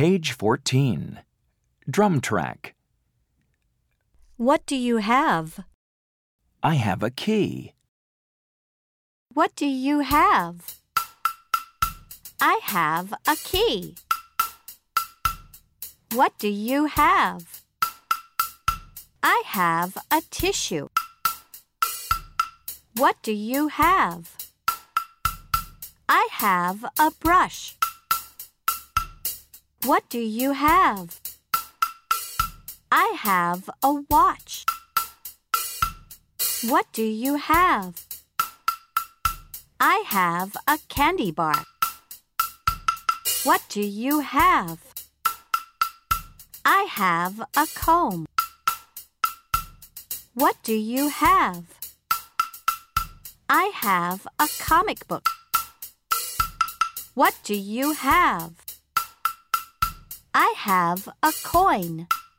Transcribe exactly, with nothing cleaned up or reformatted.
Page fourteen. Drum track. What do you have? I have a key. What do you have? I have a key. What do you have? I have a tissue. What do you have? I have a brush. What do you have? I have a watch. What do you have? I have a candy bar. What do you have? I have a comb. What do you have? I have a comic book. What do you have? I have a coin.